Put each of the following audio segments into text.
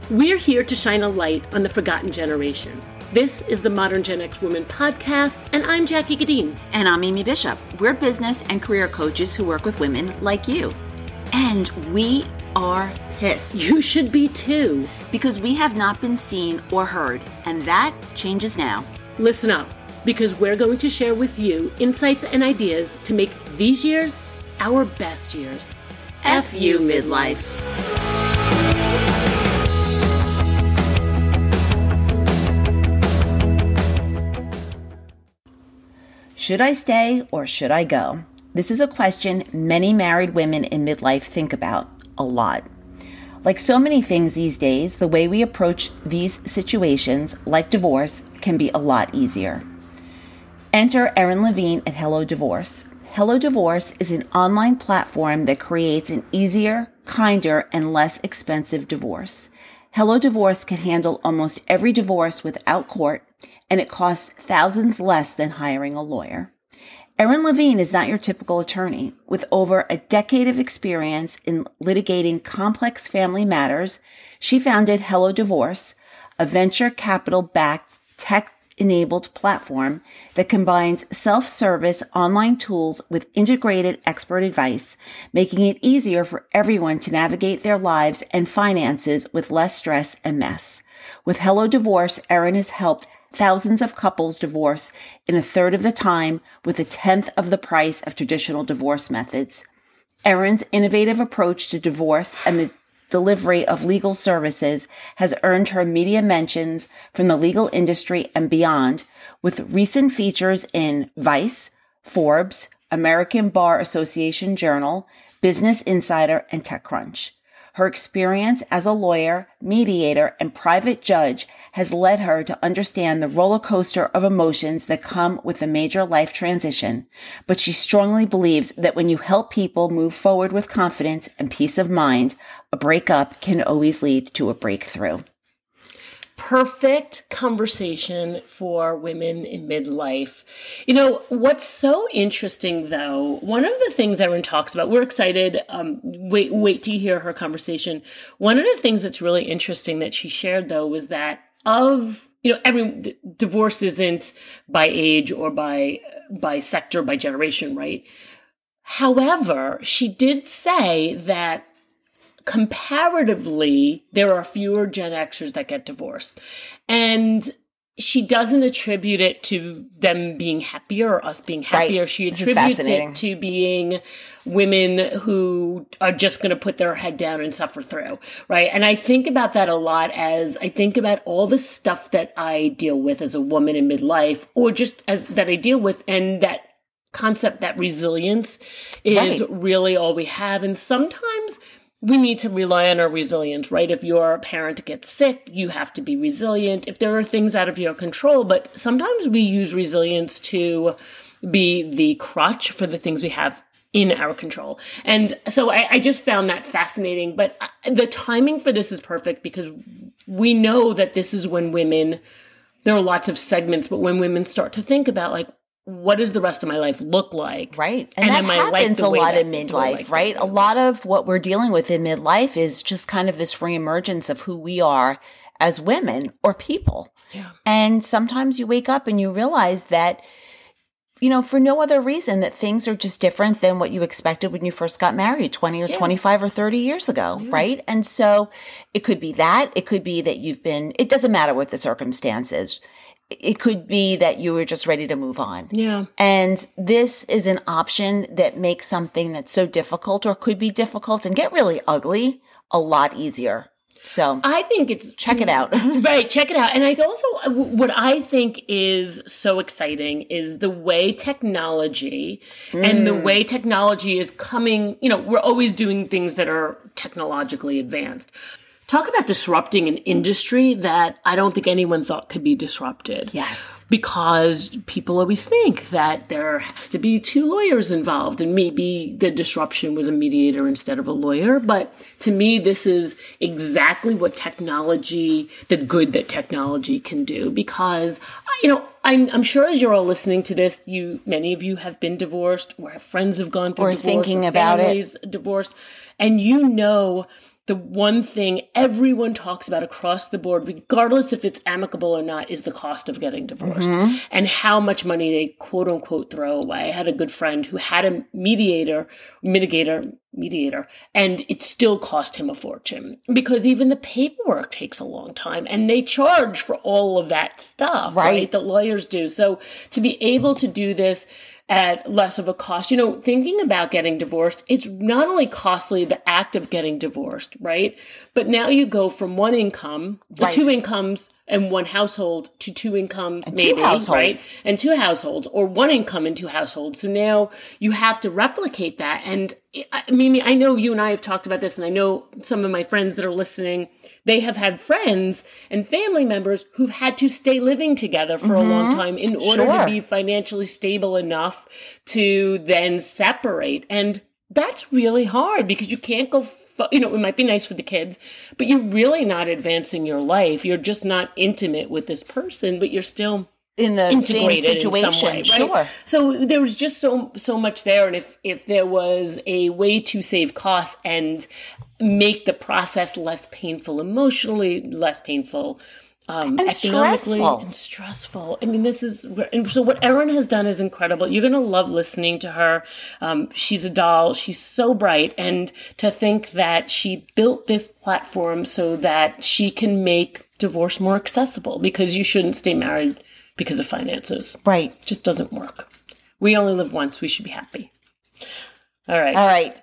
We're here to shine a light on the forgotten generation. This is the Modern Gen X Woman podcast, and I'm Jackie Gadeen. And I'm Amy Bishop. We're business and career coaches who work with women like you. And we are pissed. You should be too. Because we have not been seen or heard, and that changes now. Listen up, because we're going to share with you insights and ideas to make these years our best years. F you, midlife. Should I stay or should I go? This is a question many married women in midlife think about a lot. Like so many things these days, the way we approach these situations, like divorce, can be a lot easier. Enter Erin Levine at Hello Divorce. Hello Divorce is an online platform that creates an easier, kinder, and less expensive divorce. Hello Divorce can handle almost every divorce without court, and it costs thousands less than hiring a lawyer. Erin Levine is not your typical attorney. With over a decade of experience in litigating complex family matters, she founded Hello Divorce, a venture capital-backed tech-enabled platform that combines self-service online tools with integrated expert advice, making it easier for everyone to navigate their lives and finances with less stress and mess. With Hello Divorce, Erin has helped thousands of couples divorce in a third of the time with a tenth of the price of traditional divorce methods. Erin's innovative approach to divorce and the delivery of legal services has earned her media mentions from the legal industry and beyond, with recent features in Vice, Forbes, American Bar Association Journal, Business Insider, and TechCrunch. Her experience as a lawyer, mediator, and private judge has led her to understand the roller coaster of emotions that come with a major life transition, but she strongly believes that when you help people move forward with confidence and peace of mind, a breakup can always lead to a breakthrough. Perfect conversation for women in midlife. You know, what's so interesting, though, one of the things Erin talks about, we're excited. Wait till you hear her conversation. One of the things that's really interesting that she shared, though, was that every divorce isn't by age or by sector, by generation, right? However, she did say that comparatively, there are fewer Gen Xers that get divorced. And she doesn't attribute it to them being happier or us being happier. Right. She attributes it to being women who are just going to put their head down and suffer through, right? And I think about that a lot as I think about all the stuff that I deal with as a woman in midlife, or just as that I deal with, and that concept that resilience is really all we have. And sometimes we need to rely on our resilience, right? If your parent gets sick, you have to be resilient. If there are things out of your control, but sometimes we use resilience to be the crutch for the things we have in our control. And so I just found that fascinating. But the timing for this is perfect because we know that this is when women, there are lots of segments, but when women start to think about like, what does the rest of my life look like? Right. And that happens a lot in midlife, right? A lot of what we're dealing with in midlife is just kind of this reemergence of who we are as women or people. Yeah. And sometimes you wake up and you realize that, you know, for no other reason that things are just different than what you expected when you first got married 20 or 25 or 30 years ago, right? And so it could be that. It could be that it doesn't matter what the circumstances. It could be that you were just ready to move on. Yeah. And this is an option that makes something that's so difficult or could be difficult and get really ugly a lot easier. So I think it's check it out. Right, check it out. And I also, what I think is so exciting is the way technology and the way technology is coming, you know, we're always doing things that are technologically advanced. Talk about disrupting an industry that I don't think anyone thought could be disrupted. Yes. Because people always think that there has to be two lawyers involved, and maybe the disruption was a mediator instead of a lawyer. But to me, this is exactly what technology, the good that technology can do. Because, you know, I'm sure as you're all listening to this, many of you have been divorced or have friends who have gone through divorce thinking about families divorced, and you know the one thing everyone talks about across the board, regardless if it's amicable or not, is the cost of getting divorced and how much money they quote unquote throw away. I had a good friend who had a mediator, and it still cost him a fortune because even the paperwork takes a long time and they charge for all of that stuff, right? The lawyers do. So to be able to do this at less of a cost, thinking about getting divorced, it's not only costly, the act of getting divorced, right? But now you go from one income, two incomes and one household to two incomes, and maybe, right? And two households, or one income and two households. So now you have to replicate that. And Mimi, I know you and I have talked about this, and I know some of my friends that are listening, they have had friends and family members who've had to stay living together for a long time in order to be financially stable enough to then separate. And that's really hard because you can't go, it might be nice for the kids, but you're really not advancing your life. You're just not intimate with this person, but you're still in the same situation. In some way, right? Sure. So there was just so much there. And if there was a way to save costs and make the process less painful emotionally, less painful and economically, and stressful. I mean, so what Erin has done is incredible. You're going to love listening to her. She's a doll. She's so bright. And to think that she built this platform so that she can make divorce more accessible, because you shouldn't stay married because of finances. Right. It just doesn't work. We only live once. We should be happy. All right. All right.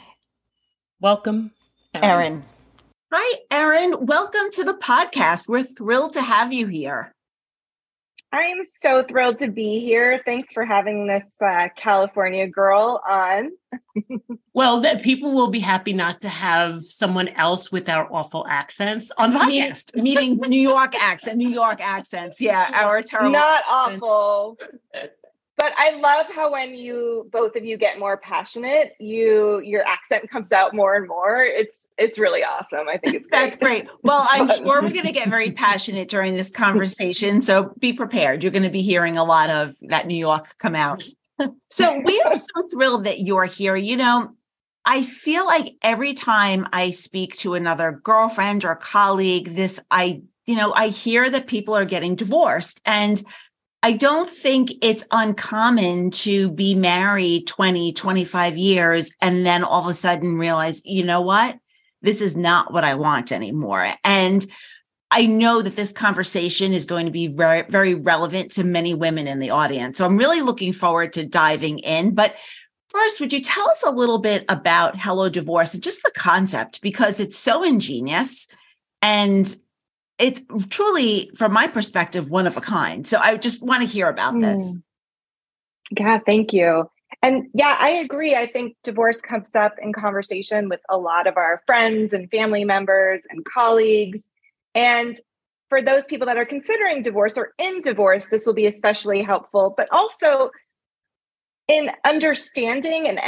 Welcome, Erin. Hi, Erin. Welcome to the podcast. We're thrilled to have you here. I'm so thrilled to be here. Thanks for having this California girl on. Well, people will be happy not to have someone else with our awful accents on the podcast. Meaning New York accents. Yeah, our terrible Not accents. Awful. But I love how when both of you get more passionate, your accent comes out more and more. It's really awesome. I think it's great. That's great. Well, I'm sure we're going to get very passionate during this conversation. So be prepared. You're going to be hearing a lot of that New York come out. So we are so thrilled that you're here. I feel like every time I speak to another girlfriend or colleague, I hear that people are getting divorced, and I don't think it's uncommon to be married 20, 25 years and then all of a sudden realize, you know what, this is not what I want anymore. And I know that this conversation is going to be very, very relevant to many women in the audience. So I'm really looking forward to diving in. But first, would you tell us a little bit about Hello Divorce and just the concept, because it's so ingenious and it's truly, from my perspective, one of a kind. So I just want to hear about this. Yeah, thank you. And yeah, I agree. I think divorce comes up in conversation with a lot of our friends and family members and colleagues. And for those people that are considering divorce or in divorce, this will be especially helpful, but also in understanding and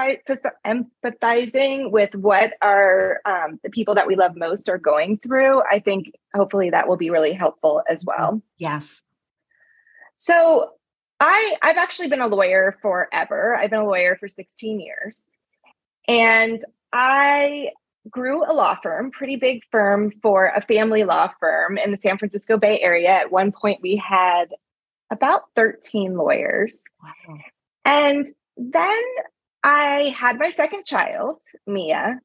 empathizing with what the people that we love most are going through. I think hopefully that will be really helpful as well. Yes. So I've actually been a lawyer forever. I've been a lawyer for 16 years. And I grew a law firm, pretty big firm for a family law firm in the San Francisco Bay Area. At one point, we had about 13 lawyers. Wow. And then I had my second child, Mia,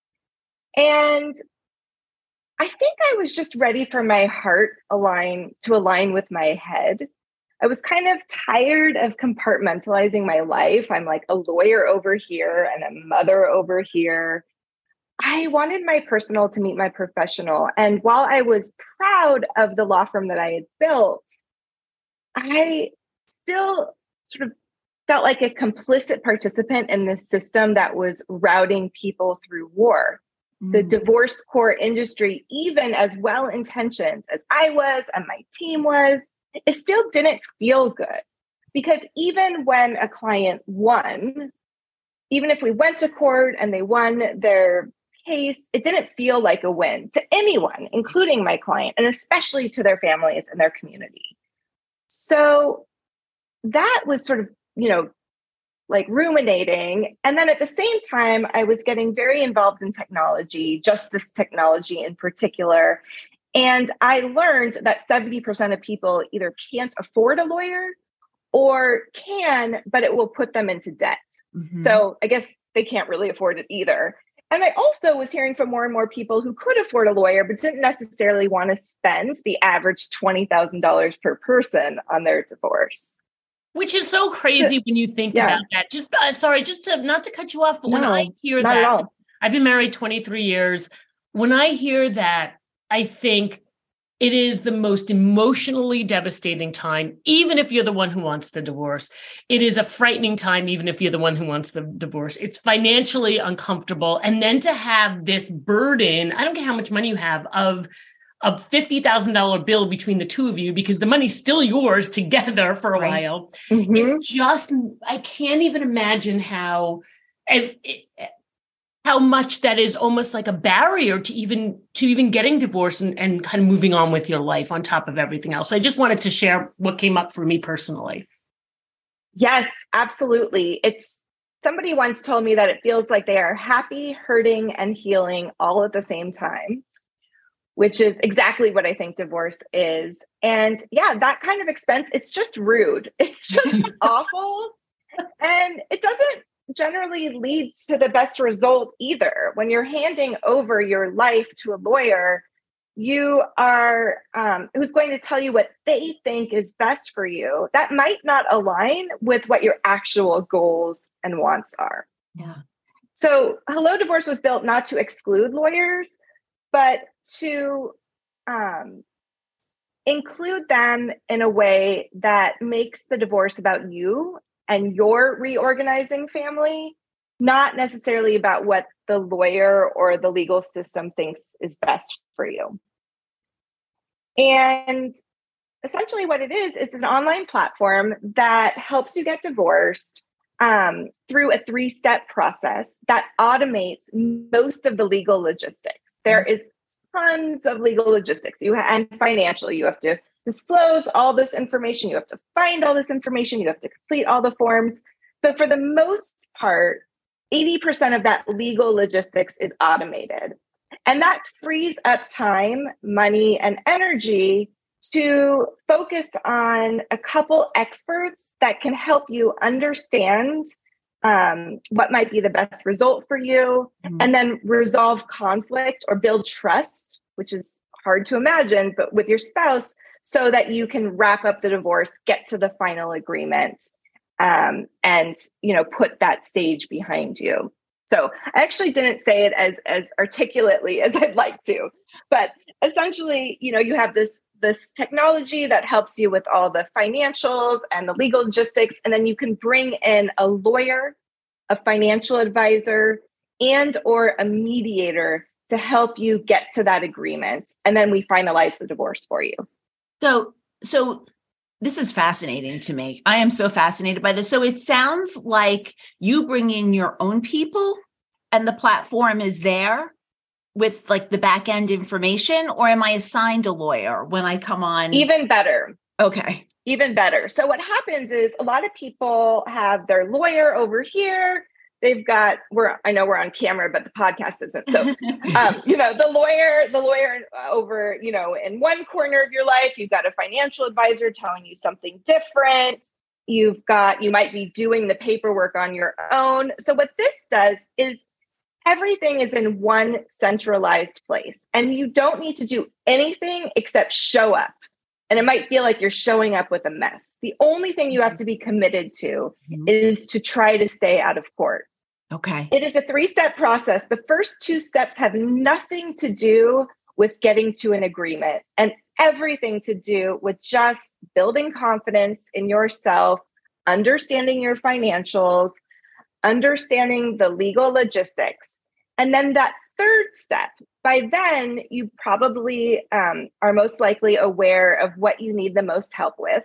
and I think I was just ready for my heart to align with my head. I was kind of tired of compartmentalizing my life. I'm like a lawyer over here and a mother over here. I wanted my personal to meet my professional. And while I was proud of the law firm that I had built, I still sort of felt like a complicit participant in this system that was routing people through war. The divorce court industry, even as well-intentioned as I was and my team was, it still didn't feel good. Because even when a client won, even if we went to court and they won their case, it didn't feel like a win to anyone, including my client, and especially to their families and their community. So that was sort of, like ruminating. And then at the same time, I was getting very involved in technology, justice technology in particular. And I learned that 70% of people either can't afford a lawyer or can, but it will put them into debt. Mm-hmm. So I guess they can't really afford it either. And I also was hearing from more and more people who could afford a lawyer, but didn't necessarily want to spend the average $20,000 per person on their divorce. Which is so crazy when you think about that. Just sorry, just to not to cut you off, but when I hear that, I've been married 23 years. When I hear that, I think it is the most emotionally devastating time, even if you're the one who wants the divorce. It is a frightening time, even if you're the one who wants the divorce. It's financially uncomfortable. And then to have this burden, I don't care how much money you have, of a $50,000 bill between the two of you, because the money's still yours together for a while. Mm-hmm. It's just, I can't even imagine how much that is almost like a barrier to even getting divorced and kind of moving on with your life on top of everything else. So I just wanted to share what came up for me personally. Yes, absolutely. Somebody once told me that it feels like they are happy, hurting, and healing all at the same time, which is exactly what I think divorce is. And yeah, that kind of expense, it's just rude. It's just awful. And it doesn't generally lead to the best result either. When you're handing over your life to a lawyer, you are who's going to tell you what they think is best for you. That might not align with what your actual goals and wants are. Yeah. So Hello Divorce was built not to exclude lawyers, but to include them in a way that makes the divorce about you and your reorganizing family, not necessarily about what the lawyer or the legal system thinks is best for you. And essentially what it is an online platform that helps you get divorced through a 3-step process that automates most of the legal logistics. There is tons of legal logistics and financial. You have to disclose all this information. You have to find all this information. You have to complete all the forms. So for the most part, 80% of that legal logistics is automated. And that frees up time, money, and energy to focus on a couple experts that can help you understand what might be the best result for you, and then resolve conflict or build trust, which is hard to imagine, but with your spouse, so that you can wrap up the divorce, get to the final agreement, and put that stage behind you. So I actually didn't say it as articulately as I'd like to, but essentially, you have this technology that helps you with all the financials and the legal logistics, and then you can bring in a lawyer, a financial advisor, and or a mediator to help you get to that agreement. And then we finalize the divorce for you. So this is fascinating to me. I am so fascinated by this. So it sounds like you bring in your own people and the platform is there with like the back end information, or am I assigned a lawyer when I come on? Even better. Okay. Even better. So what happens is a lot of people have their lawyer over here. They've got, I know we're on camera, but the podcast isn't. So, the lawyer over, in one corner of your life, you've got a financial advisor telling you something different. You might be doing the paperwork on your own. So what this does is everything is in one centralized place, and you don't need to do anything except show up. And it might feel like you're showing up with a mess. The only thing you have to be committed to is to try to stay out of court. Okay. It is a 3-step process. The first 2 steps have nothing to do with getting to an agreement and everything to do with just building confidence in yourself, understanding your financials, understanding the legal logistics. And then that 3rd step, by then you probably are most likely aware of what you need the most help with.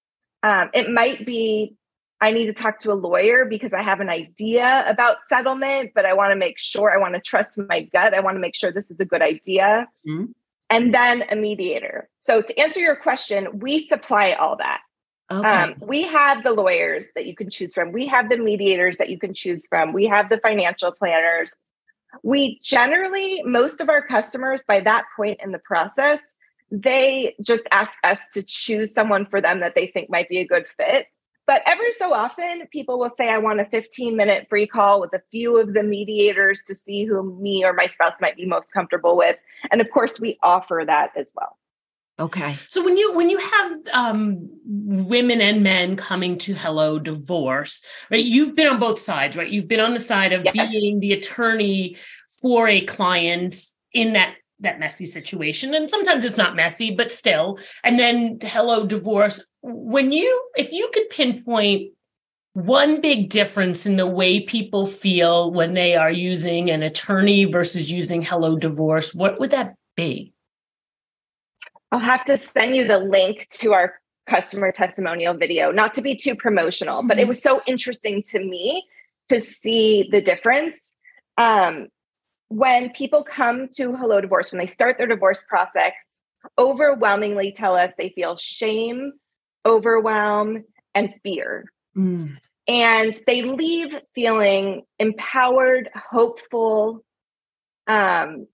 It might be, I need to talk to a lawyer because I have an idea about settlement, but I want to trust my gut. I want to make sure this is a good idea. Mm-hmm. And then a mediator. So to answer your question, we supply all that. Okay. We have the lawyers that you can choose from. We have the mediators that you can choose from. We have the financial planners. We generally, most of our customers by that point in the process, they just ask us to choose someone for them that they think might be a good fit. But every so often, people will say, I want a 15-minute free call with a few of the mediators to see who me or my spouse might be most comfortable with. And of course, we offer that as well. Okay. So when you have women and men coming to Hello Divorce, right? You've been on both sides, right? You've been on the side of being the attorney for a client in that messy situation, and sometimes it's not messy, but still. And then Hello Divorce. If you could pinpoint one big difference in the way people feel when they are using an attorney versus using Hello Divorce, what would that be? I'll have to send you the link to our customer testimonial video, not to be too promotional, but it was so interesting to me to see the difference. When people come to Hello Divorce, when they start their divorce process, overwhelmingly tell us they feel shame, overwhelm, and fear. And they leave feeling empowered, hopeful, and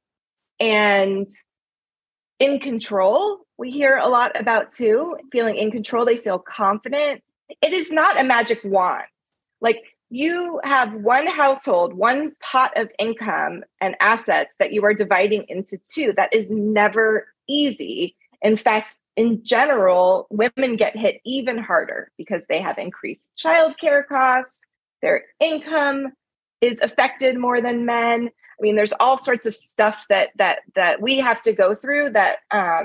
in control. We hear a lot about too, feeling in control. They feel confident. It is not a magic wand. Like, you have one household, one pot of income and assets that you are dividing into two. That is never easy. In fact, in general, women get hit even harder because they have increased childcare costs. Their income is affected more than men. I mean, there's all sorts of stuff that we have to go through that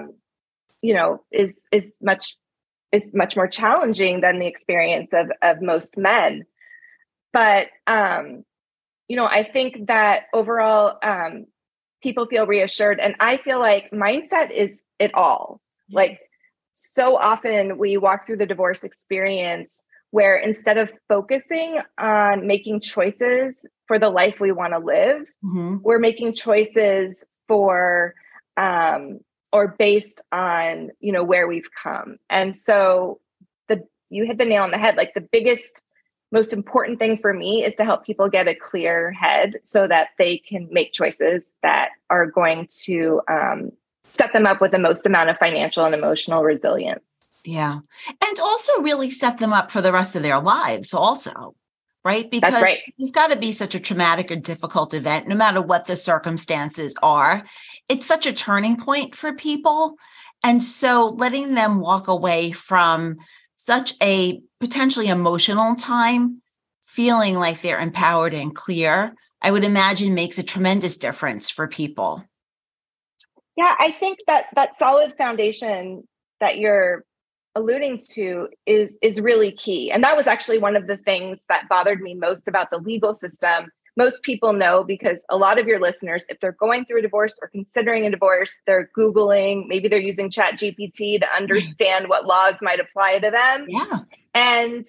is much more challenging than the experience of most men. But I think that overall, people feel reassured, and I feel like mindset is it all. Like, so often we walk through the divorce experience where instead of focusing on making choices for the life we want to live, we're making choices for or based on, where we've come. And so you hit the nail on the head. Like, the biggest, most important thing for me is to help people get a clear head so that they can make choices that are going to set them up with the most amount of financial and emotional resilience. Yeah. And also really set them up for the rest of their lives also, right? Because that's right. It's got to be such a traumatic or difficult event, no matter what the circumstances are. It's such a turning point for people. And so letting them walk away from such a potentially emotional time, feeling like they're empowered and clear, I would imagine makes a tremendous difference for people. Yeah, I think that solid foundation that you're alluding to is really key. And that was actually one of the things that bothered me most about the legal system. Most people know, because a lot of your listeners, if they're going through a divorce or considering a divorce, they're Googling, maybe they're using ChatGPT to understand what laws might apply to them. Yeah. And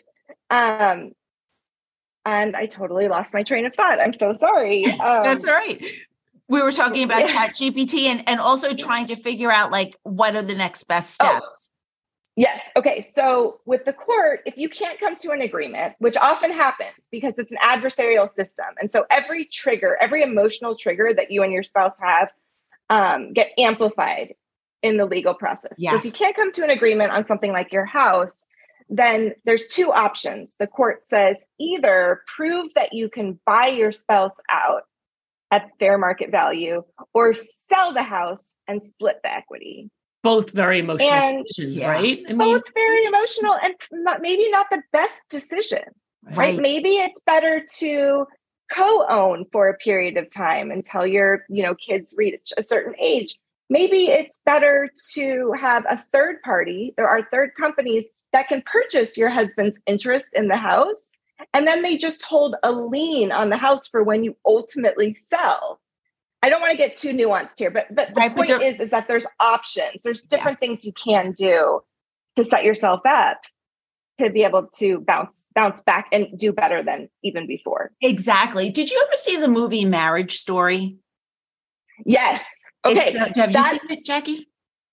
I totally lost my train of thought. I'm so sorry. That's all right. We were talking about ChatGPT and also trying to figure out, like, what are the next best steps? Yes. Okay. So with the court, if you can't come to an agreement, which often happens because it's an adversarial system. And so every emotional trigger that you and your spouse have get amplified in the legal process. Yes. So if you can't come to an agreement on something like your house, then there's two options. The court says either prove that you can buy your spouse out at fair market value or sell the house and split the equity. Both very emotional decisions, right? I mean, both very emotional and maybe not the best decision, right? Maybe it's better to co-own for a period of time until your, kids reach a certain age. Maybe it's better to have a third party. There are third companies that can purchase your husband's interest in the house, and then they just hold a lien on the house for when you ultimately sell. I don't want to get too nuanced here, but the point is that there's options. There's different things you can do to set yourself up to be able to bounce back and do better than even before. Exactly. Did you ever see the movie Marriage Story? Yes. Okay. Have you seen it, Jackie?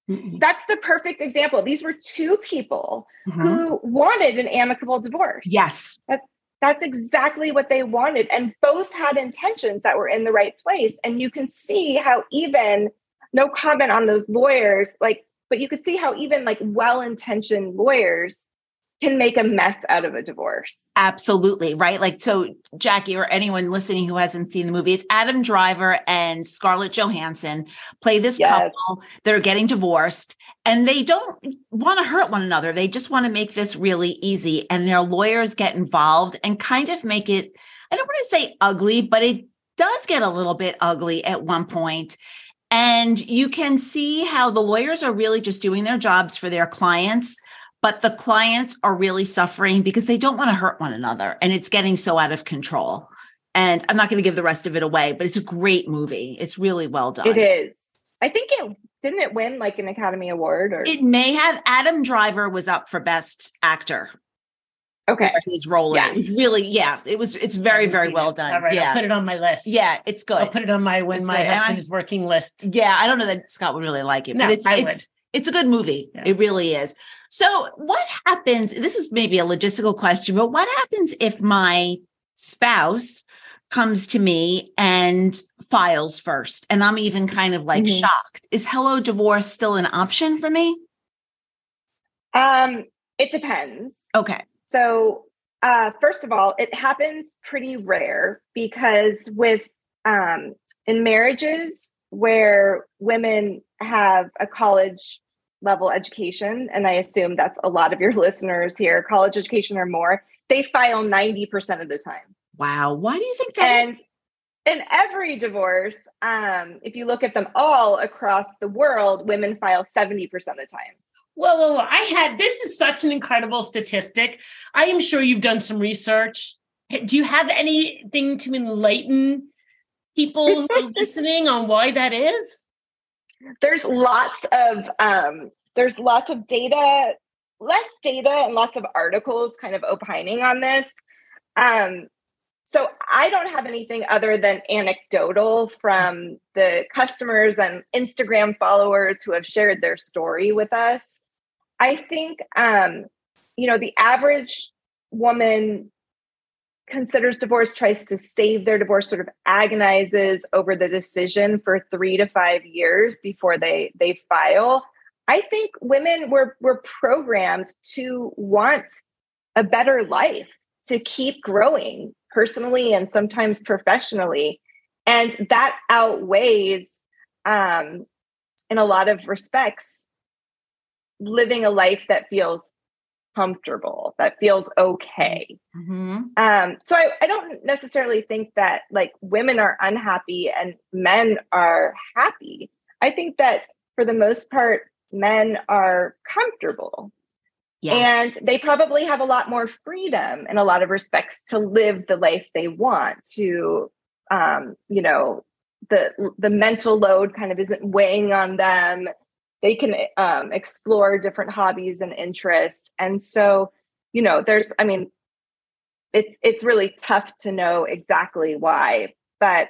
That's the perfect example. These were two people who wanted an amicable divorce. Yes. That's exactly what they wanted. And both had intentions that were in the right place. And you can see how even, no comment on those lawyers, but you could see how even well-intentioned lawyers can make a mess out of a divorce. Absolutely. Right. So Jackie, or anyone listening who hasn't seen the movie, it's Adam Driver and Scarlett Johansson play this couple that are getting divorced, and they don't want to hurt one another. They just want to make this really easy. And their lawyers get involved and kind of make it, I don't want to say ugly, but it does get a little bit ugly at one point. And you can see how the lawyers are really just doing their jobs for their clients, but the clients are really suffering because they don't want to hurt one another. And it's getting so out of control. And I'm not going to give the rest of it away, but it's a great movie. It's really well done. It is. I think didn't it win an Academy Award? Or it may have. Adam Driver was up for Best Actor. Okay. For his role. Yeah. It was really, it's very, very well done. All right, yeah. I'll put it on my list. Yeah, it's good. I'll put it on my husband is working list. Yeah, I don't know that Scott would really like it, but it's a good movie. Yeah. It really is. So what happens, this is maybe a logistical question, but what happens if my spouse comes to me and files first, and I'm even kind of shocked? Is Hello Divorce still an option for me? It depends. Okay. So first of all, it happens pretty rare because in marriages where women have a college level education, and I assume that's a lot of your listeners here, college education or more, they file 90% of the time. Wow. Why do you think that? And in every divorce, if you look at them all across the world, women file 70% of the time. Whoa. This is such an incredible statistic. I am sure you've done some research. Do you have anything to enlighten people who are listening on why that is? There's lots of data, less data, and lots of articles kind of opining on this. So I don't have anything other than anecdotal from the customers and Instagram followers who have shared their story with us. I think, the average woman considers divorce, tries to save their divorce, sort of agonizes over the decision for 3 to 5 years before they file. I think women were programmed to want a better life, to keep growing personally and sometimes professionally. And that outweighs, in a lot of respects, living a life that feels comfortable, that feels okay. So I don't necessarily think that women are unhappy and men are happy. I think that for the most part, men are comfortable. Yes. And they probably have a lot more freedom in a lot of respects to live the life they want to, the mental load kind of isn't weighing on them. They can explore different hobbies and interests. And so, it's really tough to know exactly why, but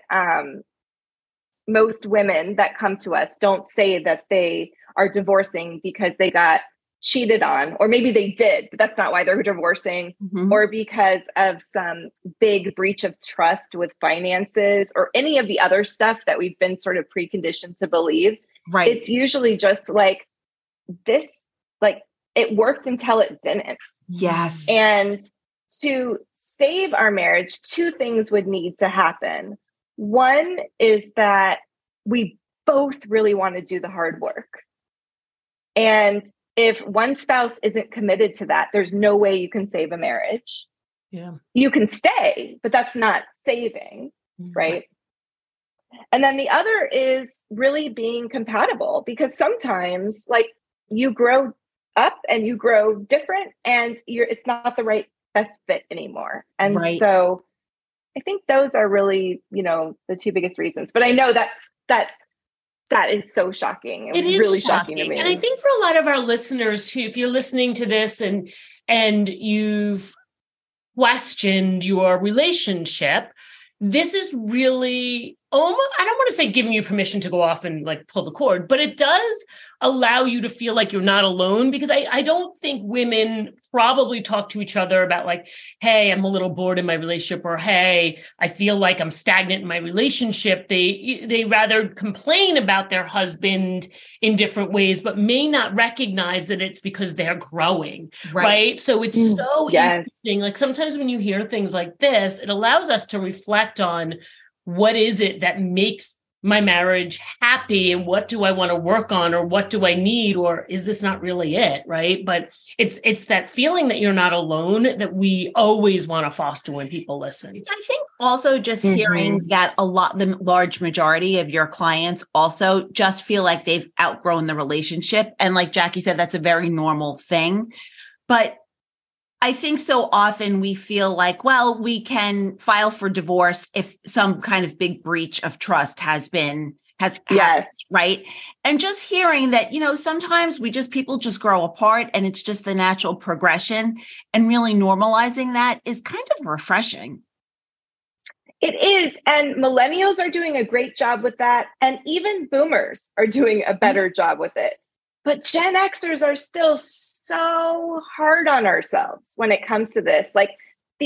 most women that come to us don't say that they are divorcing because they got cheated on, or maybe they did, but that's not why they're divorcing, or because of some big breach of trust with finances or any of the other stuff that we've been sort of preconditioned to believe. Right. It's usually just this, it worked until it didn't. Yes. And to save our marriage, 2 things would need to happen. One is that we both really want to do the hard work. And if one spouse isn't committed to that, there's no way you can save a marriage. Yeah. You can stay, but that's not saving, right? And then the other is really being compatible, because sometimes you grow up and you grow different and it's not the best fit anymore. And so I think those are really, the 2 biggest reasons. But I know that is so shocking. It was really shocking to me. And I think for a lot of our listeners who, if you're listening to this and you've questioned your relationship, this is really almost, I don't want to say giving you permission to go off and like pull the cord, but it does allow you to feel like you're not alone, because I don't think women probably talk to each other about like, hey, I'm a little bored in my relationship, or hey, I feel like I'm stagnant in my relationship. They rather complain about their husband in different ways, but may not recognize that it's because they're growing, right? So it's so interesting. Like sometimes when you hear things like this, it allows us to reflect on what is it that makes my marriage happy, and what do I want to work on, or what do I need, or is this not really it, right? But it's that feeling that you're not alone that we always want to foster when people listen. I think also just hearing that the large majority of your clients also just feel like they've outgrown the relationship. And like Jackie said, that's a very normal thing. But I think so often we feel like, well, we can file for divorce if some kind of big breach of trust has happened, right? And just hearing that, sometimes people just grow apart and it's just the natural progression, and really normalizing that is kind of refreshing. It is. And millennials are doing a great job with that. And even boomers are doing a better job with it. But Gen Xers are still so hard on ourselves when it comes to this. Like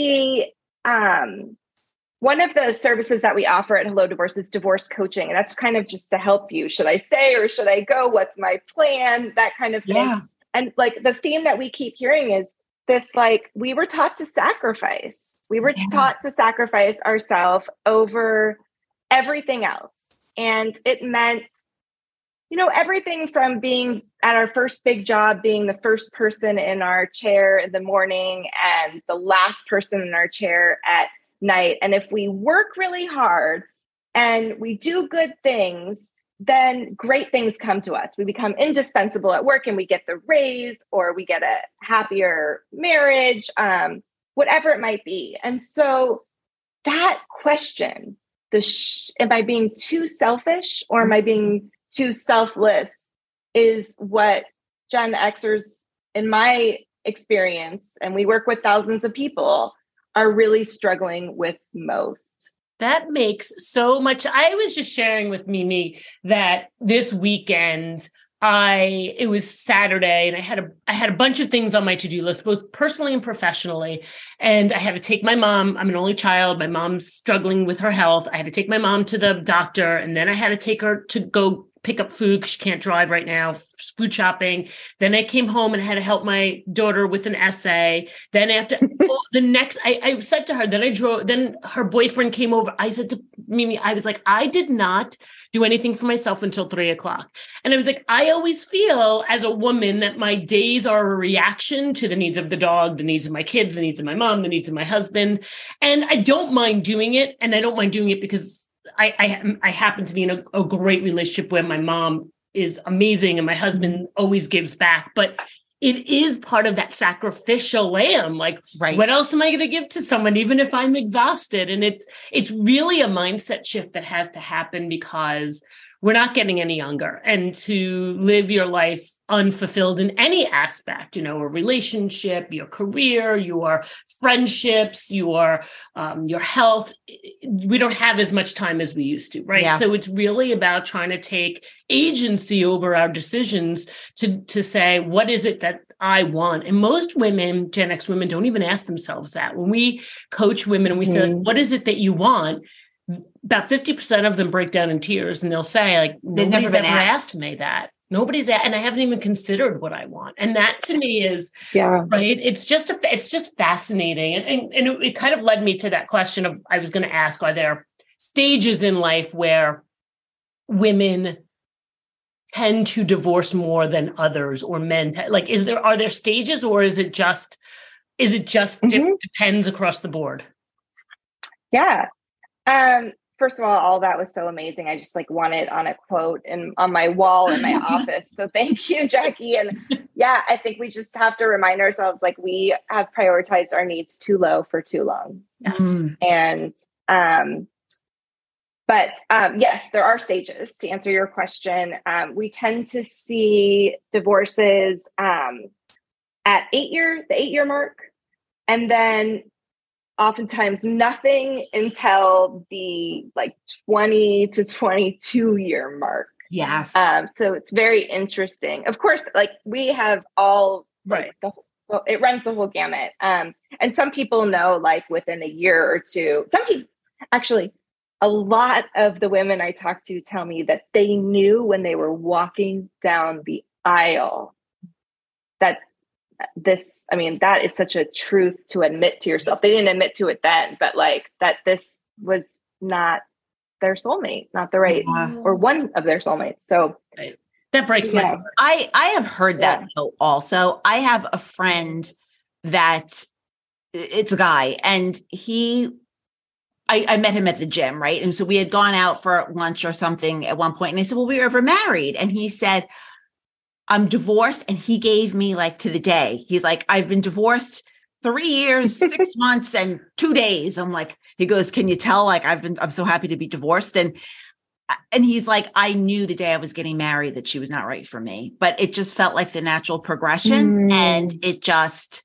one of the services that we offer at Hello Divorce is divorce coaching. And that's kind of just to help you. Should I stay or should I go? What's my plan? That kind of thing. Yeah. And like the theme that we keep hearing is this, like, we were taught to sacrifice. We were taught to sacrifice ourselves over everything else. And it meant, everything from being at our first big job, being the first person in our chair in the morning and the last person in our chair at night. And if we work really hard and we do good things, then great things come to us. We become indispensable at work and we get the raise, or we get a happier marriage, whatever it might be. And so that question, am I being too selfish, or am I being too selfless, is what Gen Xers, in my experience, and we work with thousands of people, are really struggling with most. That makes so much. I was just sharing with Mimi that this weekend, it was Saturday, and I had a bunch of things on my to-do list, both personally and professionally. And I had to take my mom. I'm an only child. My mom's struggling with her health. I had to take my mom to the doctor, and then I had to take her to go pick up food because she can't drive right now, food shopping. Then I came home and had to help my daughter with an essay. Then after I said to her, then her boyfriend came over. I said to Mimi, I was like, I did not do anything for myself until 3:00. And I was like, I always feel as a woman that my days are a reaction to the needs of the dog, the needs of my kids, the needs of my mom, the needs of my husband. And I don't mind doing it. And I don't mind doing it because I happen to be in a great relationship where my mom is amazing and my husband always gives back. But it is part of that sacrificial lamb. Like, what else am I going to give to someone, even if I'm exhausted? And it's really a mindset shift that has to happen, because we're not getting any younger. And to live your life unfulfilled in any aspect, a relationship, your career, your friendships, your health, we don't have as much time as we used to, right? Yeah. So it's really about trying to take agency over our decisions to say, what is it that I want? And most women, Gen X women, don't even ask themselves that. When we coach women and we say, what is it that you want? About 50% of them break down in tears, and they'll say, like, nobody's ever asked me that. And I haven't even considered what I want. And that to me is, right. It's just fascinating. And it kind of led me to that question of, I was going to ask, are there stages in life where women tend to divorce more than others, or men? Like, are there stages, or is it just depends across the board? Yeah. First of all that was so amazing. I just want it on a quote and on my wall in my office. So thank you, Jackie. And yeah, I think we just have to remind ourselves, like, we have prioritized our needs too low for too long. Yes. And, but yes, there are stages to answer your question. We tend to see divorces at the 8-year mark. And then oftentimes nothing until the like 20 to 22 year mark. Yes. So it's very interesting. Of course, like we have all like it runs the whole gamut. And some people know like within a year or two. Some people actually, a lot of the women I talk to tell me that they knew when they were walking down the aisle that that is such a truth to admit to yourself. They didn't admit to it then, but like that this was not their soulmate, not the right or one of their soulmates. So that breaks my heart. I have heard that though also. I have a friend that it's a guy, and I met him at the gym, right? And so we had gone out for lunch or something at one point, and I said, well, we were ever married? And he said, I'm divorced. And he gave me like to the day. He's like, I've been divorced 3 years, 6 months, and 2 days. I'm like, he goes, can you tell? Like, I'm so happy to be divorced. And he's like, I knew the day I was getting married that she was not right for me, but it just felt like the natural progression. And it just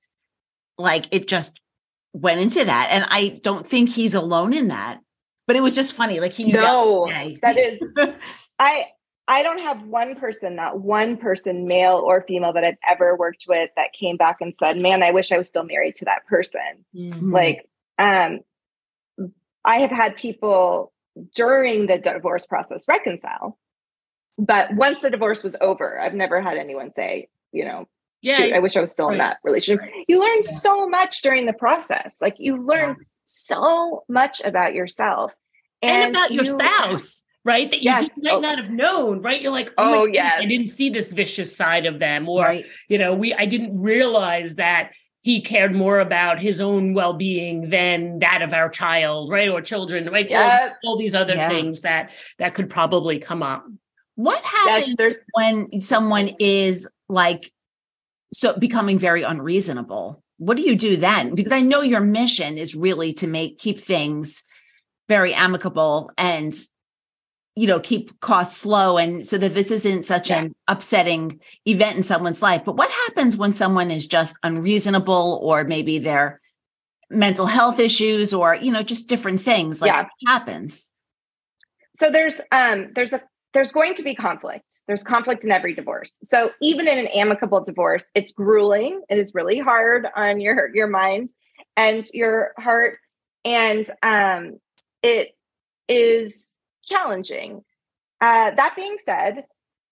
went into that. And I don't think he's alone in that, but it was just funny. Like he knew that is, I don't have not one person, male or female, that I've ever worked with that came back and said, man, I wish I was still married to that person. Like, I have had people during the divorce process reconcile, but once the divorce was over, I've never had anyone say, shoot, I wish I was still in that relationship. You learn so much during the process. Like you learn so much about yourself and about your spouse, right? That you might not have known, right? You're like, oh yes, I didn't see this vicious side of them. Or, I didn't realize that he cared more about his own well-being than that of our child, right? Or children, right? All these other things that could probably come up. What happens when someone is like, becoming very unreasonable? What do you do then? Because I know your mission is really to keep things very amicable and, keep costs low. And so that this isn't such an upsetting event in someone's life. But what happens when someone is just unreasonable, or maybe their mental health issues, or, just different things? Like what happens? So there's going to be conflict. There's conflict in every divorce. So even in an amicable divorce, it's grueling. It is really hard on your mind and your heart. And it is challenging. That being said,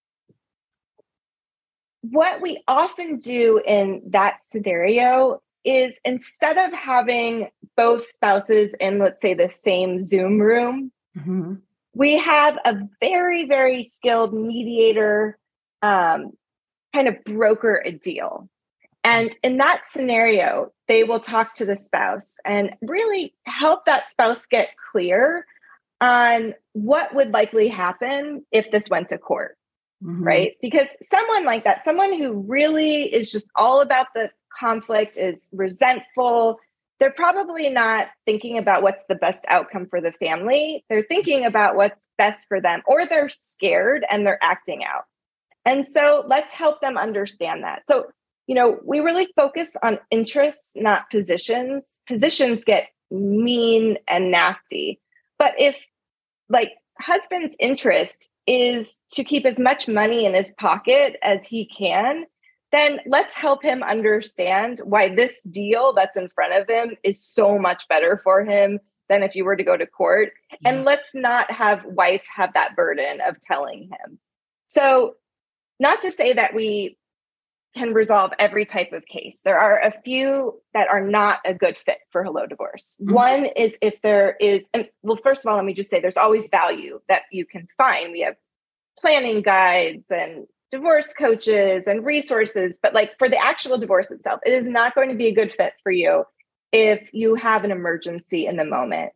what we often do in that scenario is, instead of having both spouses in, let's say, the same Zoom room, we have a very, very skilled mediator kind of broker a deal. And in that scenario, they will talk to the spouse and really help that spouse get clear on what would likely happen if this went to court, right? Because someone like that, someone who really is just all about the conflict, is resentful, they're probably not thinking about what's the best outcome for the family. They're thinking about what's best for them, or they're scared and they're acting out. And so let's help them understand that. So, we really focus on interests, not positions. Positions get mean and nasty. But if husband's interest is to keep as much money in his pocket as he can, then let's help him understand why this deal that's in front of him is so much better for him than if you were to go to court. And let's not have wife have that burden of telling him. So, not to say that we can resolve every type of case. There are a few that are not a good fit for Hello Divorce. One is if there is, first of all, let me just say there's always value that you can find. We have planning guides and divorce coaches and resources, but for the actual divorce itself, it is not going to be a good fit for you if you have an emergency in the moment.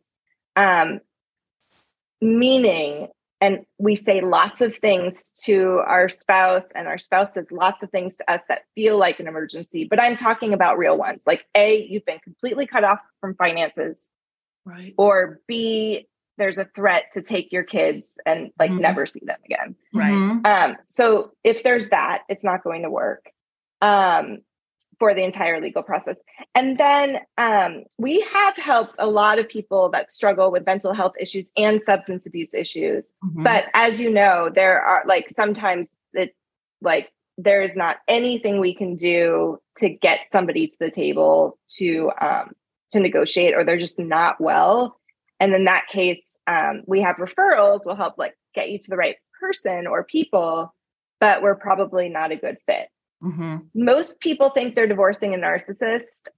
Meaning, and we say lots of things to our spouse, and our spouse says lots of things to us that feel like an emergency, but I'm talking about real ones. Like A, you've been completely cut off from finances, right? Or B, there's a threat to take your kids and never see them again. Right. So if there's that, it's not going to work. for the entire legal process. And then we have helped a lot of people that struggle with mental health issues and substance abuse issues. Mhm. But as you know, there are like sometimes that like there is not anything we can do to get somebody to the table to negotiate, or they're just not well. And in that case, we have referrals will help like get you to the right person or people, but we're probably not a good fit. Mm-hmm. Most people think they're divorcing a narcissist.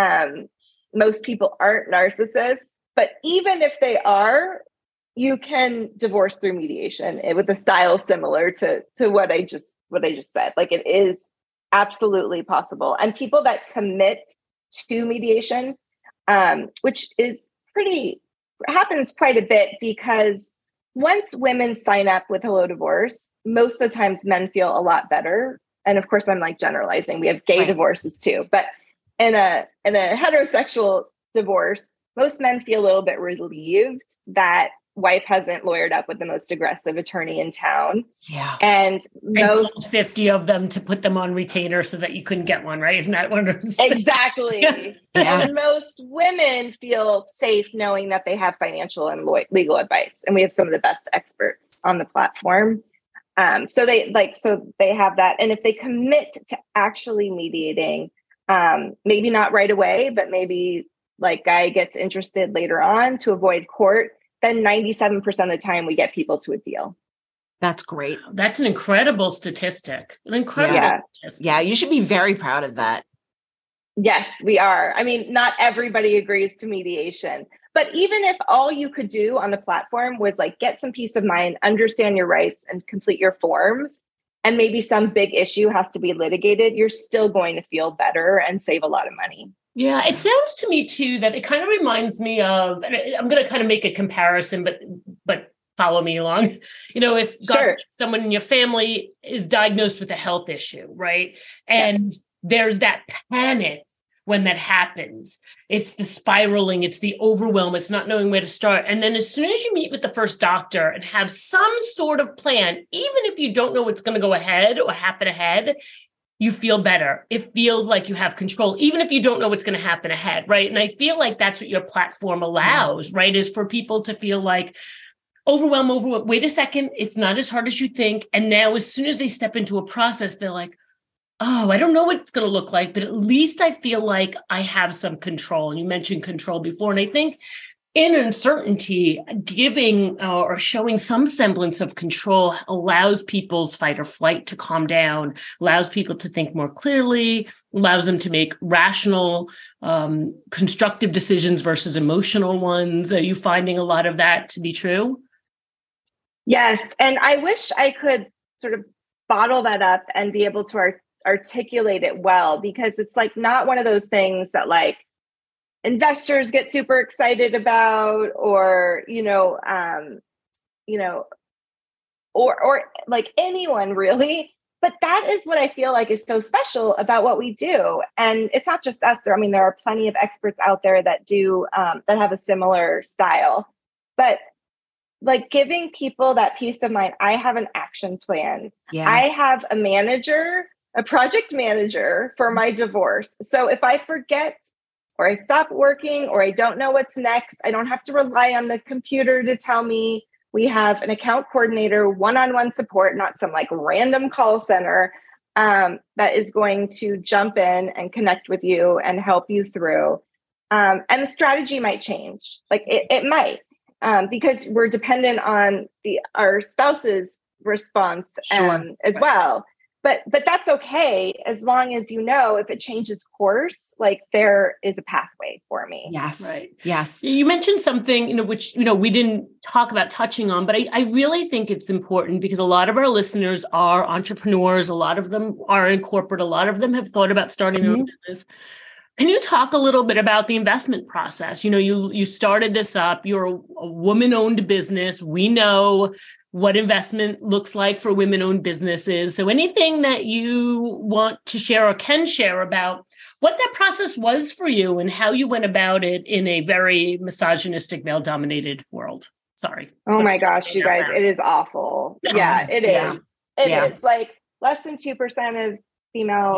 Most people aren't narcissists, but even if they are, you can divorce through mediation with a style similar to what I just said. Like it is absolutely possible. And people that commit to mediation, which is happens quite a bit, because once women sign up with Hello Divorce, most of the times men feel a lot better. And of course, I'm like generalizing. We have gay divorces too, but in a heterosexual divorce, most men feel a little bit relieved that wife hasn't lawyered up with the most aggressive attorney in town. Yeah. And most 50 of them to put them on retainer so that you couldn't get one, right? Isn't that one of those? Exactly. Yeah. And most women feel safe knowing that they have financial and legal advice. And we have some of the best experts on the platform. So they have that. And if they commit to actually mediating, maybe not right away, but maybe like guy gets interested later on to avoid court, then 97% of the time we get people to a deal. That's great. That's an incredible statistic. Statistic. Yeah, you should be very proud of that. Yes, we are. I mean, not everybody agrees to mediation, but even if all you could do on the platform was like get some peace of mind, understand your rights, and complete your forms, and maybe some big issue has to be litigated, you're still going to feel better and save a lot of money. Yeah, it sounds to me too that it kind of reminds me of, and I'm going to kind of make a comparison, but follow me along. You know, if someone in your family is diagnosed with a health issue, right? And there's that panic when that happens. It's the spiraling, it's the overwhelm, it's not knowing where to start. And then as soon as you meet with the first doctor and have some sort of plan, even if you don't know what's going to go ahead or happen ahead, you feel better. It feels like you have control, even if you don't know what's going to happen ahead, right? And I feel like that's what your platform allows, right? Is for people to feel like overwhelm. Wait a second, it's not as hard as you think. And now as soon as they step into a process, they're like, oh, I don't know what it's going to look like, but at least I feel like I have some control. And you mentioned control before. And I think in uncertainty, giving or showing some semblance of control allows people's fight or flight to calm down, allows people to think more clearly, allows them to make rational, constructive decisions versus emotional ones. Are you finding a lot of that to be true? Yes. And I wish I could sort of bottle that up and be able to articulate it well, because it's like not one of those things that like investors get super excited about, or, or like anyone really. But that is what I feel like is so special about what we do. And it's not just us there. I mean, there are plenty of experts out there that do, that have a similar style, but like giving people that peace of mind. I have an action plan. Yeah. I have a project manager for my divorce. So if I forget, or I stop working, or I don't know what's next, I don't have to rely on the computer to tell me. We have an account coordinator, one-on-one support, not some like random call center that is going to jump in and connect with you and help you through. And the strategy might change. Like it might, because we're dependent on our spouse's response as well. But that's okay, as long as you know if it changes course, like there is a pathway for me. Yes. Right. Yes. You mentioned something, which, we didn't talk about touching on, but I really think it's important because a lot of our listeners are entrepreneurs. A lot of them are in corporate. A lot of them have thought about starting their own business. Can you talk a little bit about the investment process? You started this up. You're a woman-owned business. We know what investment looks like for women-owned businesses. So anything that you want to share or can share about what that process was for you and how you went about it in a very misogynistic, male-dominated world. Sorry. Oh my gosh, you guys, it is awful. Yeah, it is. It is like less than 2% of female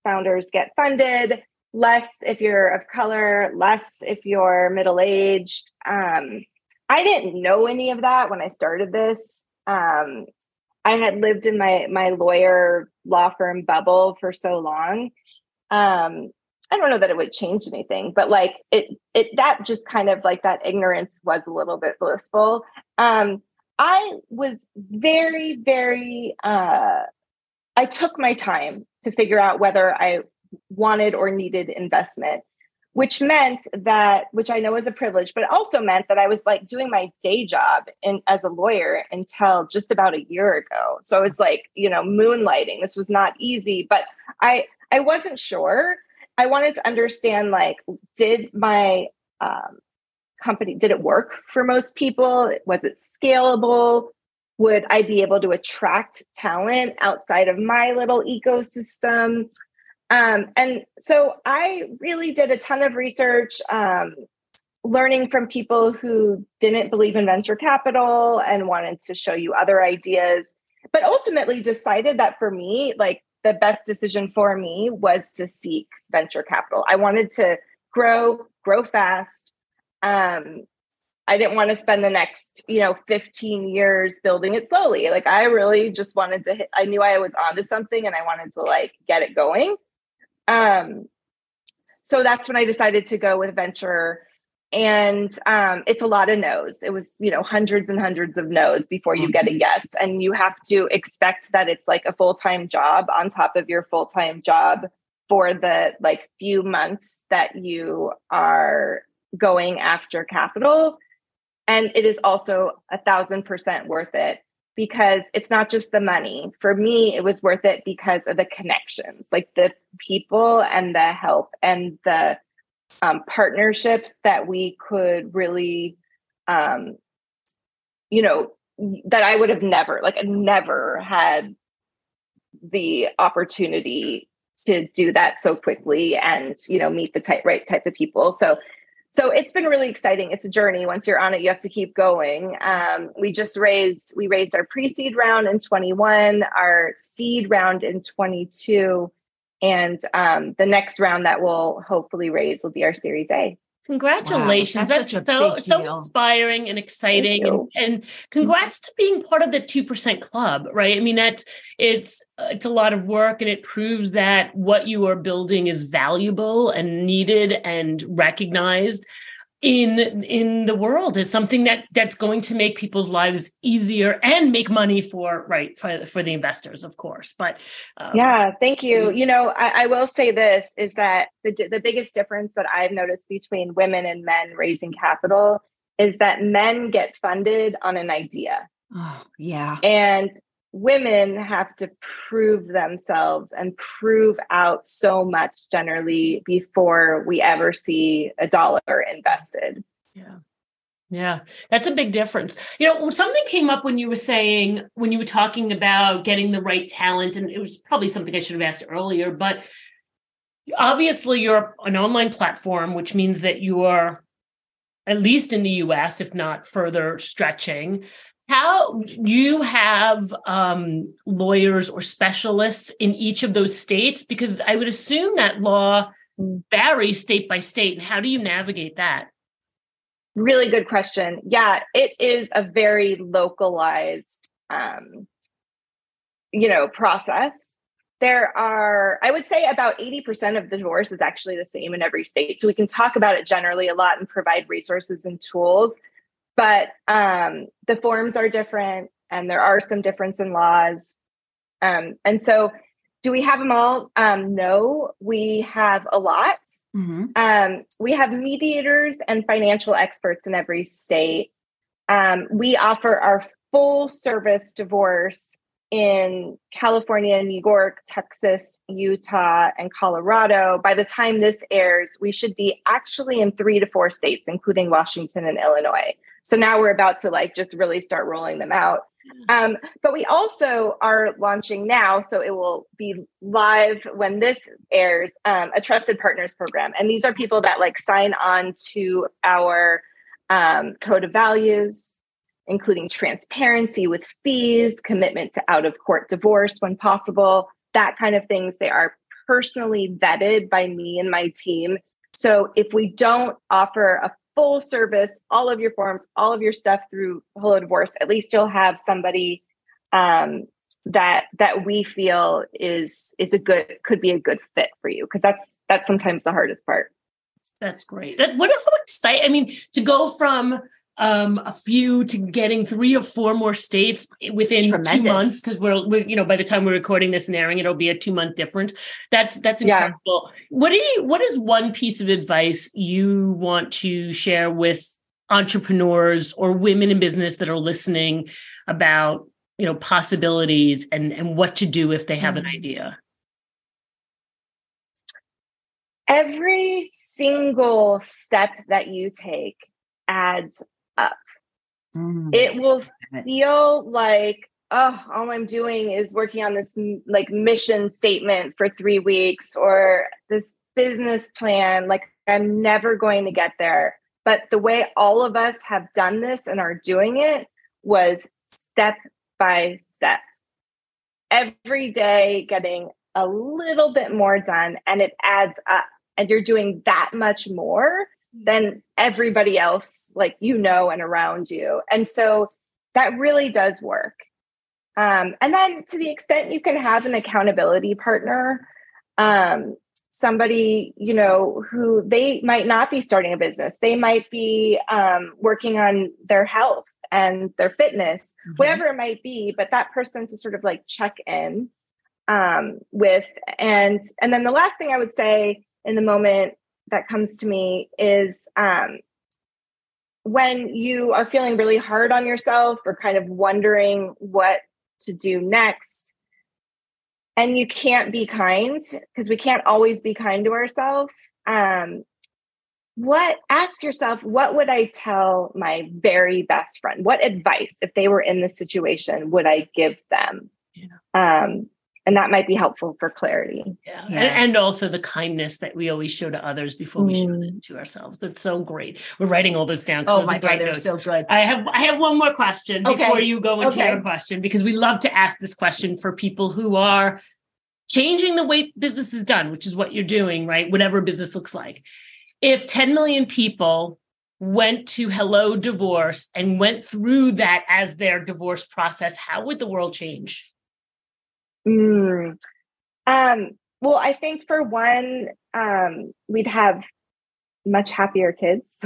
founders get funded, less if you're of color, less if you're middle-aged. I didn't know any of that when I started this. I had lived in my lawyer law firm bubble for so long. I don't know that it would change anything, but like it that just kind of like that ignorance was a little bit blissful. I was very, very, I took my time to figure out whether I wanted or needed investment, which meant that, which I know is a privilege, but it also meant that I was like doing my day job as a lawyer until just about a year ago. So it was like, moonlighting. This was not easy, but I wasn't sure. I wanted to understand, like, did my company, did it work for most people? Was it scalable? Would I be able to attract talent outside of my little ecosystem? And so I really did a ton of research, learning from people who didn't believe in venture capital and wanted to show you other ideas, but ultimately decided that for me, like the best decision for me was to seek venture capital. I wanted to grow fast. I didn't want to spend the next, 15 years building it slowly. Like I really just wanted to I knew I was onto something and I wanted to like get it going. So that's when I decided to go with venture, and it's a lot of no's. It was, hundreds and hundreds of no's before you get a yes. And you have to expect that it's like a full-time job on top of your full-time job for the like few months that you are going after capital. And it is also 1,000% worth it, because it's not just the money. For me, it was worth it because of the connections, like the people and the help and the partnerships that we could really, that I would have never had the opportunity to do that so quickly and, meet the right type of people. So it's been really exciting. It's a journey. Once you're on it, you have to keep going. We raised our pre-seed round in 21, our seed round in 22, and the next round that we'll hopefully raise will be our Series A. Congratulations. Wow, That's so inspiring and exciting. And congrats to being part of the 2% club, right? I mean, it's a lot of work, and it proves that what you are building is valuable and needed and recognized in the world as something that's going to make people's lives easier and make money for the investors, of course. But yeah, thank you. I will say this is that the biggest difference that I've noticed between women and men raising capital is that men get funded on an idea. Oh, yeah. And women have to prove themselves and prove out so much generally before we ever see a dollar invested. Yeah, that's a big difference. Something came up when you were talking about getting the right talent, and it was probably something I should have asked earlier, but obviously you're an online platform, which means that you are, at least in the US, if not further stretching. How you have lawyers or specialists in each of those states? Because I would assume that law varies state by state. And how do you navigate that? Really good question. Yeah, it is a very localized, process. There are, I would say about 80% of the divorce is actually the same in every state. So we can talk about it generally a lot and provide resources and tools. But the forms are different, and there are some difference in laws. And so do we have them all? No, we have a lot. Mm-hmm. We have mediators and financial experts in every state. We offer our full service divorce in California, New York, Texas, Utah, and Colorado. By the time this airs, we should be actually in 3 to 4 states, including Washington and Illinois. So now we're about to just really start rolling them out. But we also are launching now, so it will be live when this airs, a Trusted Partners program. And these are people that sign on to our code of values, including transparency with fees, commitment to out-of-court divorce when possible, that kind of things. They are personally vetted by me and my team. So if we don't offer a full service, all of your forms, all of your stuff through Hello Divorce, at least you'll have somebody that we feel could be a good fit for you, because that's sometimes the hardest part. That's great. What a exciting! I mean, to go from a few to getting 3 or 4 more states within 2 months, because we're by the time we're recording this and airing, it'll be a 2-month difference. That's incredible. Yeah. What is one piece of advice you want to share with entrepreneurs or women in business that are listening about possibilities and what to do if they have an idea? Every single step that you take adds up. It will feel like, all I'm doing is working on this like mission statement for 3 weeks, or this business plan. Like, I'm never going to get there. But the way all of us have done this and are doing it was step by step. Every day getting a little bit more done, and it adds up. And you're doing that much more than everybody else, and around you. And so that really does work. And then to the extent you can have an accountability partner, somebody, who they might not be starting a business. They might be working on their health and their fitness, whatever it might be, but that person to sort of check in with. And then the last thing I would say in the moment that comes to me is when you are feeling really hard on yourself or kind of wondering what to do next, and you can't be kind, because we can't always be kind to ourselves. Ask yourself, what would I tell my very best friend? What advice, if they were in this situation, would I give them? Yeah. And that might be helpful for clarity. Yeah. And also the kindness that we always show to others before we show it to ourselves. That's so great. We're writing all this down. Oh my God, they're so good. I have one more question before you go into your question, because we love to ask this question for people who are changing the way business is done, which is what you're doing, right? Whatever business looks like. If 10 million people went to Hello Divorce and went through that as their divorce process, how would the world change? Well, I think for one, we'd have much happier kids.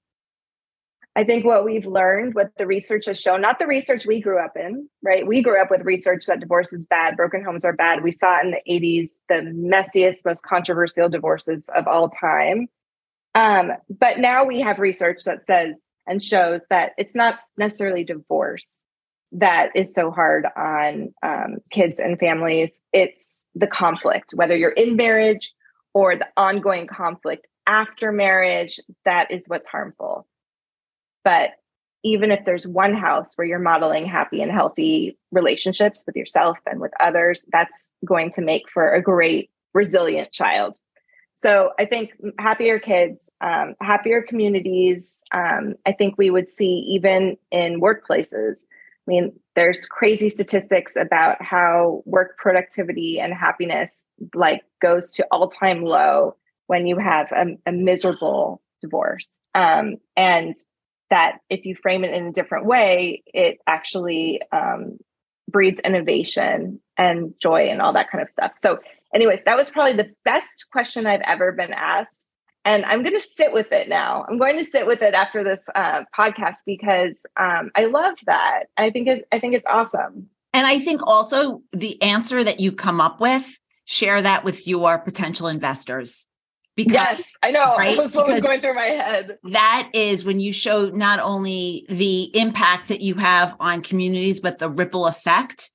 I think what we've learned, what the research has shown, not the research we grew up in, right? We grew up with research that divorce is bad, broken homes are bad. We saw in the 80s the messiest, most controversial divorces of all time. But now we have research that says and shows that it's not necessarily divorce that is so hard on kids and families. It's the conflict, whether you're in marriage or the ongoing conflict after marriage, that is what's harmful. But even if there's one house where you're modeling happy and healthy relationships with yourself and with others, that's going to make for a great, resilient child. So I think happier kids, happier communities. I think we would see even in workplaces. I mean, there's crazy statistics about how work productivity and happiness goes to all-time low when you have a miserable divorce. And that if you frame it in a different way, it actually breeds innovation and joy and all that kind of stuff. So anyways, that was probably the best question I've ever been asked. And I'm going to sit with it now. I'm going to sit with it after this podcast, because I love that. I think it's awesome. And I think also the answer that you come up with, share that with your potential investors. Because, yes, I know. Right? That's what was going through my head. That is when you show not only the impact that you have on communities, but the ripple effect.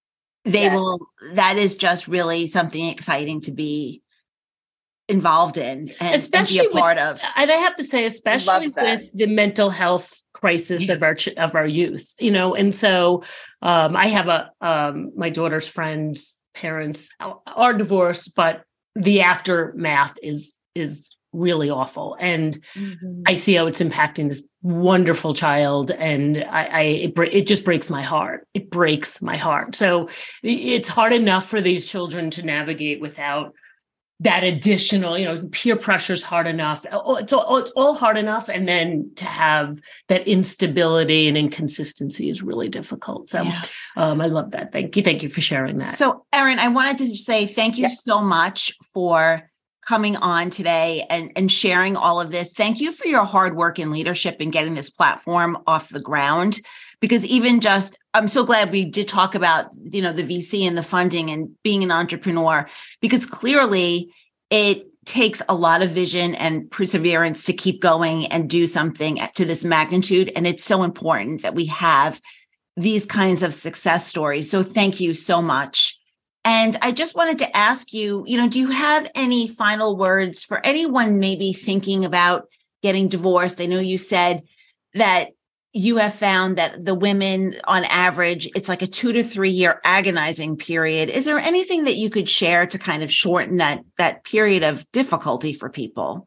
That is just really something exciting to be involved in and be a part of. And I have to say, especially with the mental health crisis of our youth, and so I have my daughter's friends' parents are divorced, but the aftermath is really awful. And I see how it's impacting this wonderful child. And it just breaks my heart. It breaks my heart. So it's hard enough for these children to navigate without that additional, peer pressure is hard enough. It's all hard enough. And then to have that instability and inconsistency is really difficult. So I love that. Thank you. Thank you for sharing that. So Erin, I wanted to say thank you so much for coming on today and sharing all of this. Thank you for your hard work and leadership in getting this platform off the ground. Because I'm so glad we did talk about, the VC and the funding and being an entrepreneur, because clearly it takes a lot of vision and perseverance to keep going and do something to this magnitude. And it's so important that we have these kinds of success stories. So thank you so much. And I just wanted to ask you, do you have any final words for anyone maybe thinking about getting divorced? I know you said that you have found that the women on average, it's like a 2 to 3 year agonizing period. Is there anything that you could share to kind of shorten that period of difficulty for people?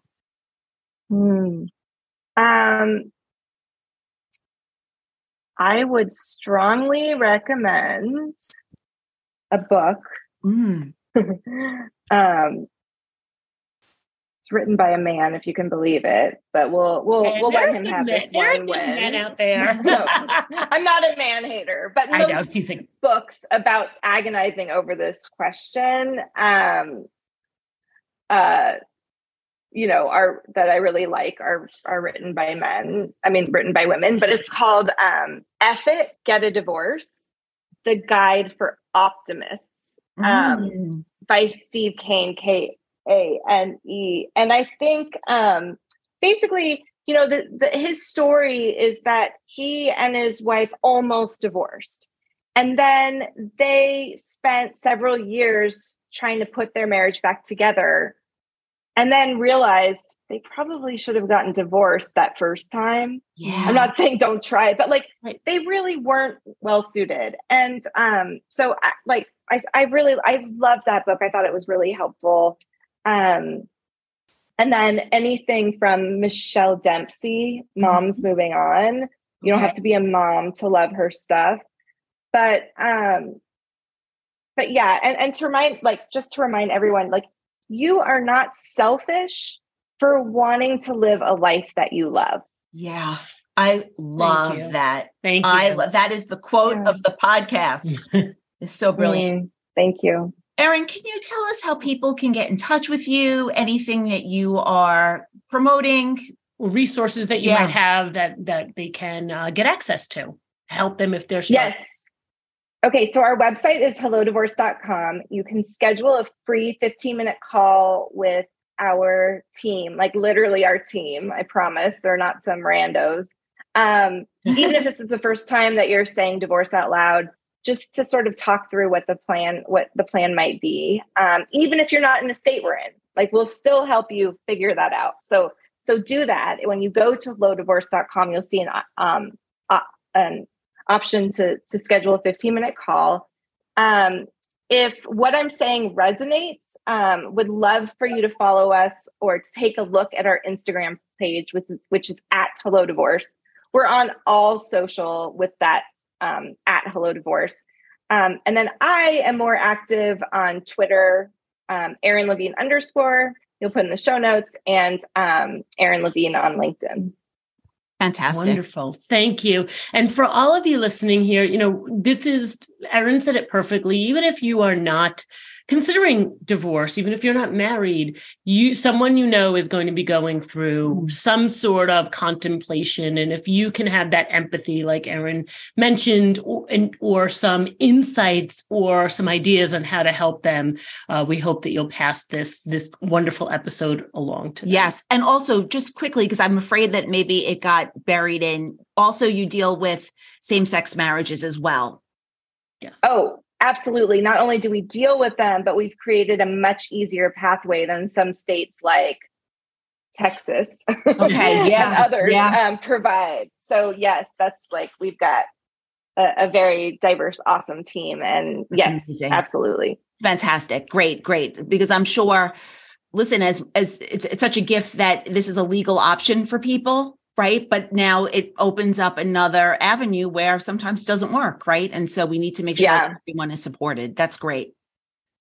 I would strongly recommend a book. It's written by a man, if you can believe it, but we'll let him have this one win. Men out there. No, I'm not a man hater, but most books about agonizing over this question, are that I really like are written by men. I mean, written by women, but it's called F It, Get a Divorce: The Guide for Optimists, by Steve Kane, Kane. And I think basically, his story is that he and his wife almost divorced. And then they spent several years trying to put their marriage back together, and then realized they probably should have gotten divorced that first time. Yeah. I'm not saying don't try it, but they really weren't well suited. And so I loved that book. I thought it was really helpful. And then anything from Michelle Dempsey, Moms Moving On. You don't have to be a mom to love her stuff, but yeah. And to remind everyone, you are not selfish for wanting to live a life that you love. Yeah. I love that. Thank you. That is the quote of the podcast. It's so brilliant. Thank you. Erin, can you tell us how people can get in touch with you? Anything that you are promoting? Resources that you might have that they can get access to. Help them if they're stuck. Yes. Okay, so our website is hellodivorce.com. You can schedule a free 15-minute call with our team, literally our team. I promise they're not some randos. Even if this is the first time that you're saying divorce out loud, just to sort of talk through what the plan might be. Even if you're not in the state we're in, we'll still help you figure that out. So do that. When you go to hellodivorce.com, you'll see an option to schedule a 15-minute call. If what I'm saying resonates, would love for you to follow us or to take a look at our Instagram page, which is at Hello Divorce. We're on all social with that, at Hello Divorce. And then I am more active on Twitter, Erin Levine _. You'll put in the show notes, and Erin Levine on LinkedIn. Fantastic. Wonderful. Thank you. And for all of you listening here, Erin said it perfectly. Even if you are not considering divorce, even if you're not married, someone is going to be going through some sort of contemplation. And if you can have that empathy, like Erin mentioned, or some insights or some ideas on how to help them, we hope that you'll pass this wonderful episode along to them. Yes. And also just quickly, because I'm afraid that maybe it got buried in, also you deal with same-sex marriages as well. Yes. Oh, absolutely. Not only do we deal with them, but we've created a much easier pathway than some states like Texas and others provide. So yes, that's we've got a very diverse, awesome team. And that's amazing. Absolutely. Fantastic. Great. Because I'm sure, listen, as it's such a gift that this is a legal option for people. Right. But now it opens up another avenue where sometimes it doesn't work. Right. And so we need to make sure that everyone is supported. That's great.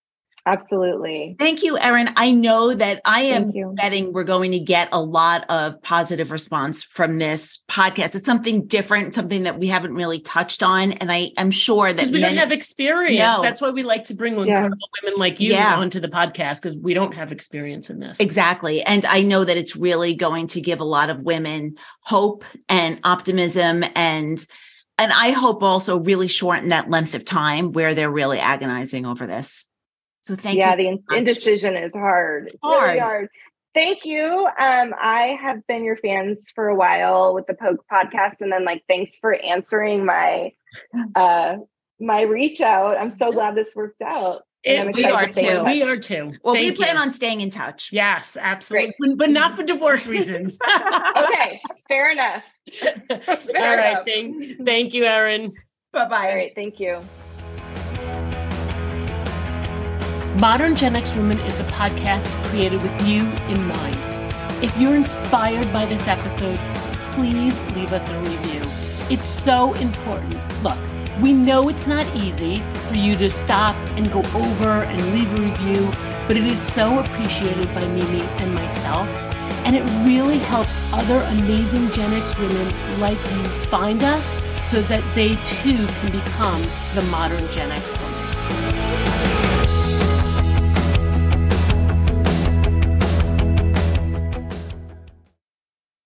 Absolutely. Thank you, Erin. I know that I am Thank you. betting we're going to get a lot of positive response from this podcast. It's something different, something that we haven't really touched on. And I am sure that Because we don't have experience. No. That's why we like to bring incredible women like you onto the podcast, because we don't have experience in this. Exactly. And I know that it's really going to give a lot of women hope and optimism, and I hope also really shorten that length of time where they're really agonizing over this. So thank you. Yeah, the indecision is hard. It's really hard. Thank you. I have been your fans for a while with the Poke podcast, and then thanks for answering my my reach out. I'm so glad this worked out. We are too. We are too. Well, we plan on staying in touch. Yes, absolutely. But not for divorce reasons. Okay, fair enough. All right. Thank you, Erin. Bye-bye. All right. Thank you. Modern Gen X Women is the podcast created with you in mind. If you're inspired by this episode, please leave us a review. It's so important. Look, we know it's not easy for you to stop and go over and leave a review, but it is so appreciated by Mimi and myself, and it really helps other amazing Gen X women like you find us so that they too can become the modern Gen X women.